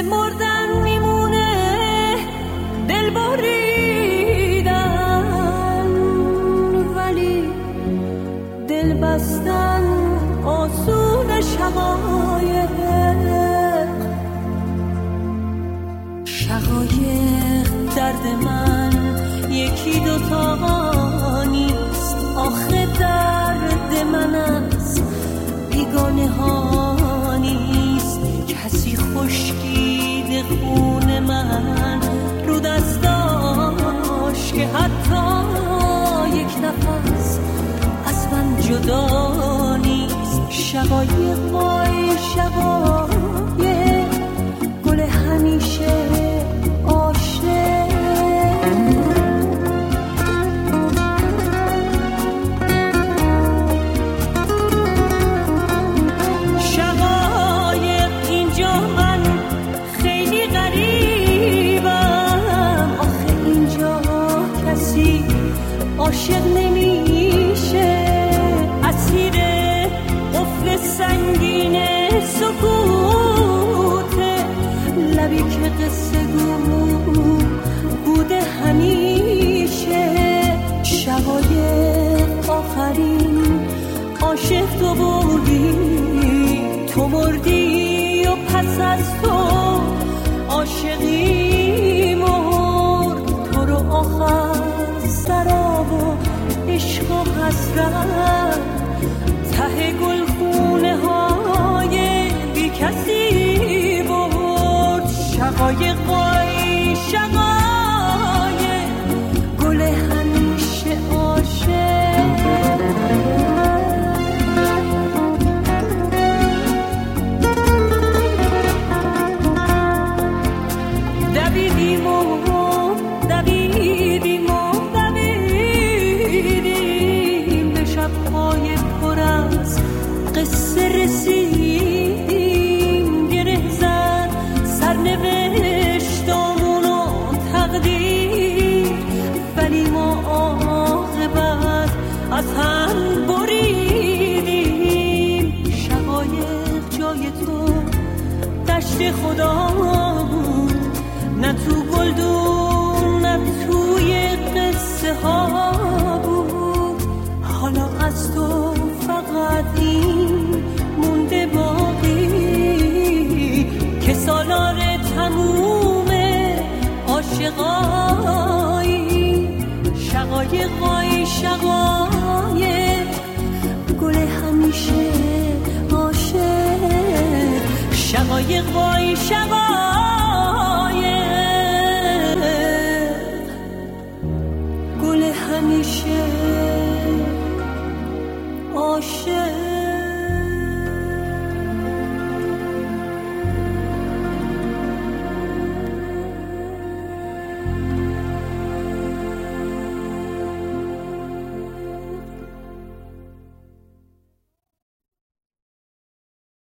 مثل مردن میمونه دل بریدن، ولی دل بستن آسون شقایق درد من یکی دوتا نیست، آخه درد من از بیگانه ها نیست. کسی خشکید خون من رو دستاش که حتی یک نفس از من جدا نیست. شقایقای شقایق گل همیشه عاشق نمیشه، اسیر قفل سنگین سکوت لبی که قصه گو بوده همیشه. شقایق آخرین عاشق تو بودی، تو مردی و پس از تو عاشقی مرد. تو رو آخر سراب و عشق و حسرت ته گلخونه های بی کسی برد. شقایقای شقایق گل همیشه عاشق. دویدیم و دویدیم و دویدیم به شب‌های پر از قصه رسیدیم. گره زد سرنوشتمون و تقدیر، ولی ما عاقبت از هم بریدیم. شقایق جای تو دشت خدا بود، نه تو گلدون نه توی قصه ها بود. حالا از تو فقط این مونده باقی که سالار تموم عاشقایی. شقایقای شقایق گل همیشه عاشق. شقایقای شقایق